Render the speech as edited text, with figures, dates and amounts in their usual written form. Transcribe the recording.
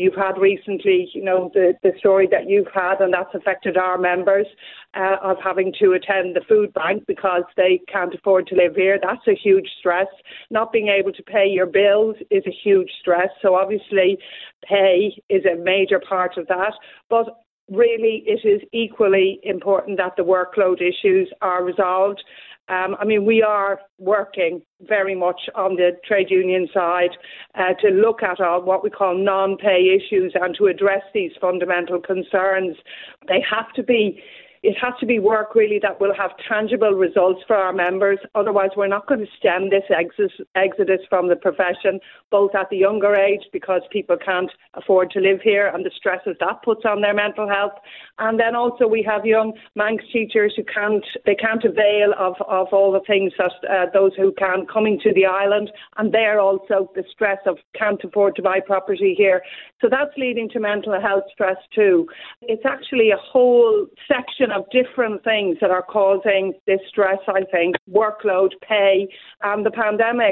You've had recently, the story that you've had, and that's affected our members of having to attend the food bank because they can't afford to live here. That's a huge stress. Not being able to pay your bills is a huge stress. So obviously pay is a major part of that. But really it is equally important that the workload issues are resolved. We are working very much on the trade union side to look at what we call non-pay issues and to address these fundamental concerns. It has to be work really that will have tangible results for our members. Otherwise, we're not going to stem this exodus from the profession, both at the younger age because people can't afford to live here and the stresses that puts on their mental health. And then also we have young Manx teachers who can't avail of all the things that those who can coming to the island, and they're also the stress of can't afford to buy property here. So that's leading to mental health stress too. It's actually a whole section of different things that are causing this stress, I think, workload, pay, and the pandemic.